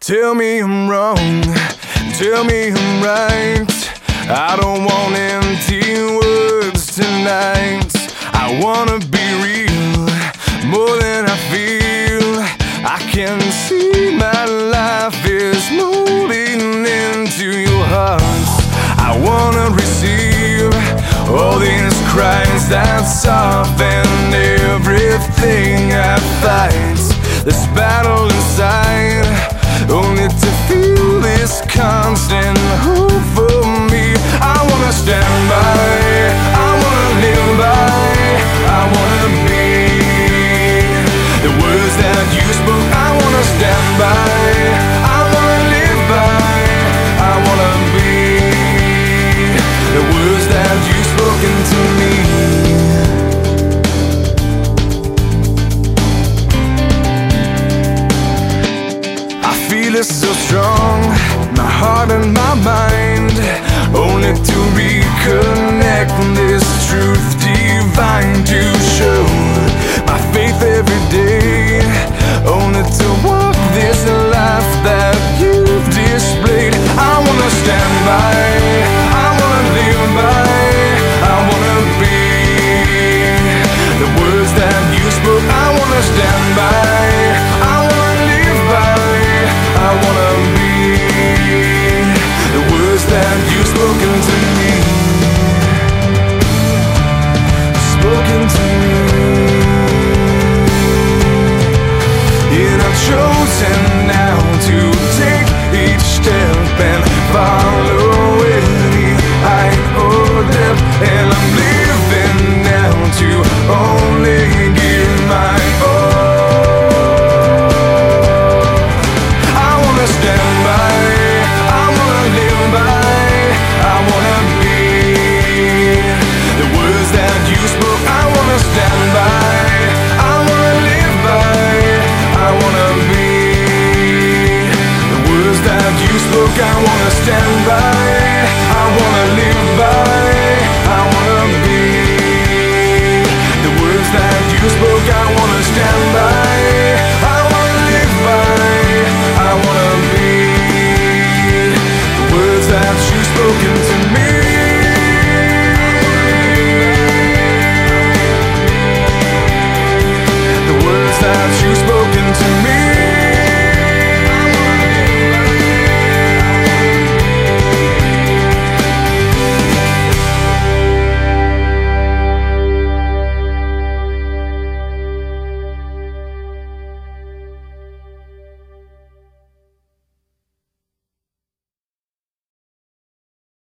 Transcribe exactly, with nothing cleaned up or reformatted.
Tell me I'm wrong, tell me I'm right. I don't want empty words tonight. I wanna be real, more than I feel. I can see my life is moving into your heart. I wanna receive all these cries that soften everything I fight. This battle inside, only to feel this constant hope for me. I wanna stand by, I wanna live by, I wanna be the words that you spoke. I wanna stand by, I wanna live by, I wanna be the words that you've spoken to me. It's so strong, my heart and my mind, only to reconnect this truth divine, to show my faith every day, only to walk this life that you've displayed. I wanna stand by,